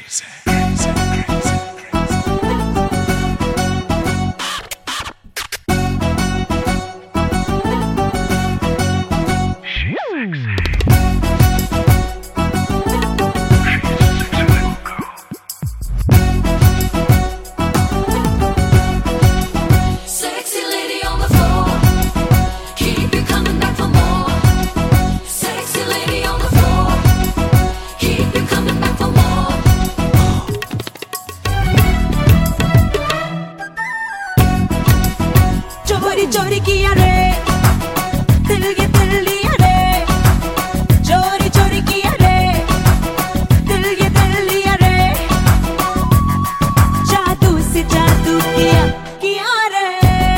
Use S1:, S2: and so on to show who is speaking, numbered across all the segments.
S1: चोरी किया रे दिल ये दिल लिया रे, चोरी चोरी किया रे दिल ये दिल लिया रे, जादू से जादू किया रे,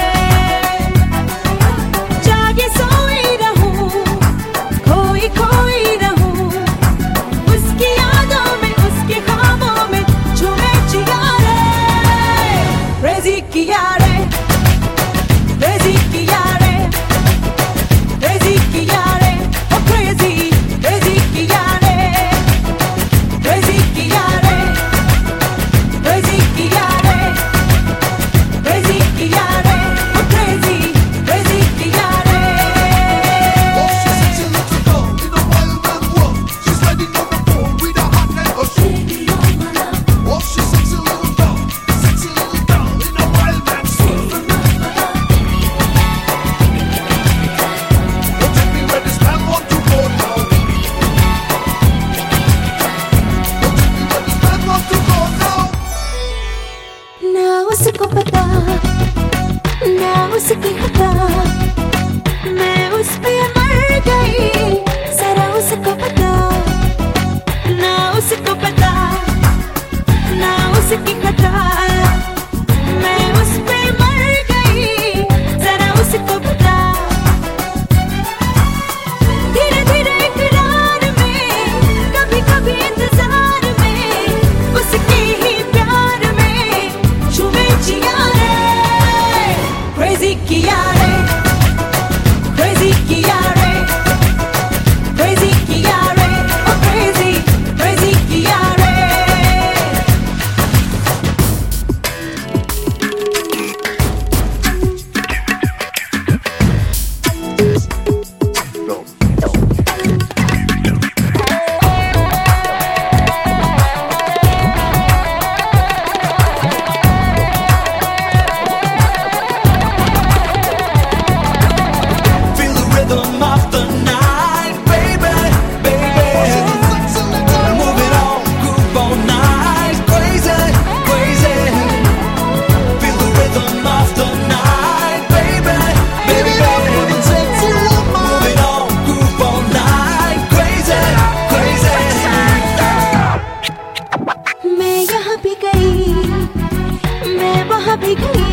S1: जागे सोई रहूं खोई खोई रहूं, उसकी यादों में उसके ख्वाबों में झूमे जिया रे, क्रेजी किया रे crazy कियारे oh crazy crazy कियारे crazy कियारे crazy कियारे crazy कियारे oh crazy crazy कियारे।
S2: Oh, she's such a little girl in a wild man world. She's riding on the pole with a hot lead or shoe. Oh, she's such a little girl in a wild man's world.
S1: उसको पता ना उसकी खता, मैं उस पे मर गई, जरा उसको पता ना उसको पता ना उसकी खता, मैं उस पे मर गई, जरा उसको पता, धीरे धीरे इकरार में कभी कभी इंतजार में, उसके ही प्यार में झूमे जिया रे, crazy किया रे crazy किया रे crazy किया रे oh crazy crazy किया रे। मैं यहाँ भी गई, मैं वहाँ भी गई,